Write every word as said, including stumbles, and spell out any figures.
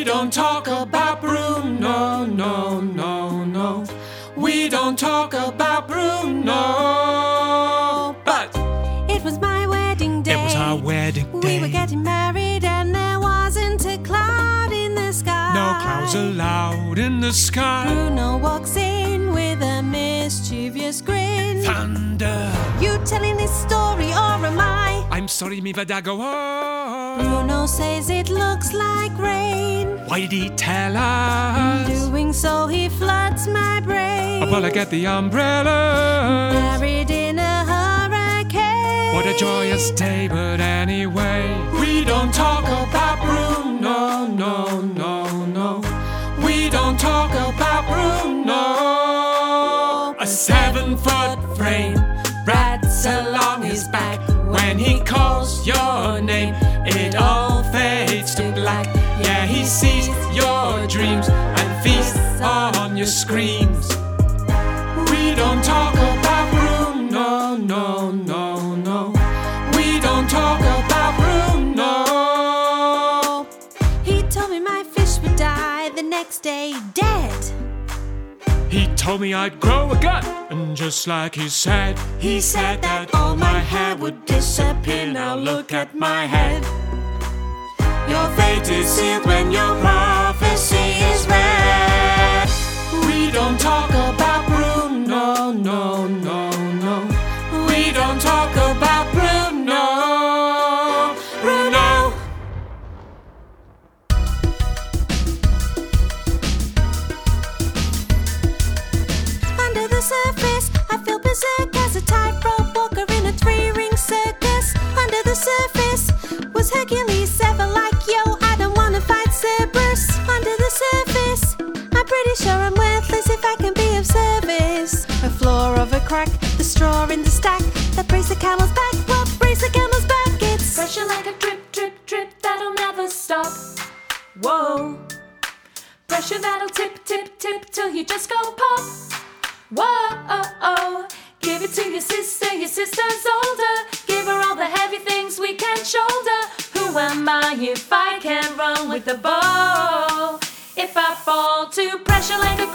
don't talk about Bruno, no, no, no. We don't talk about Bruno. But it was my wedding day. It was our wedding day. We were getting married and there wasn't a cloud in the sky. No clouds allowed in the sky. Bruno walks in with a mischievous grin. Thunder. You telling this story or am I? I'm sorry, mi vadago. Oh. Bruno says it looks like rain. Why did he tell us? Doing so he floods my brain. Oh, well, I get the umbrella. Married in a hurricane. What a joyous day, but anyway. We don't talk about Bruno, no, no, no. We don't talk about Bruno. A seven-foot frame rats along his back. When he calls your name, it all fades to black. Yeah, he sees your dreams and feasts on your screams. We don't talk about Bruno, no, no, no. We don't talk about Bruno. He told me my fish would die the next day dead. He told me I'd grow a gut, and just like he said, he said that all my hair would disappear. Now look at my head. Your fate is sealed when your prophecy is read. We don't talk about Bruno, no, no, no. We don't talk about Bruno, Bruno. Under the surface, I feel berserk as a tightrope walker in a three-ring circus. Under the surface, was Hercules ever like, yo, I don't wanna fight Cerberus. Under the surface, I'm pretty sure I'm worthless if I can be of service. A floor of a crack, the straw in the stack that breaks the camel's back. What breaks the camel's back? It's pressure like a drip, drip, drip that'll never stop. Whoa. Pressure that'll tip, tip, tip till you just go pop. Whoa. Give it to your sister, your sister's older. Give her all the heavy things we can shoulder. Who am I if I can't run with the ball? If I fall to pressure like a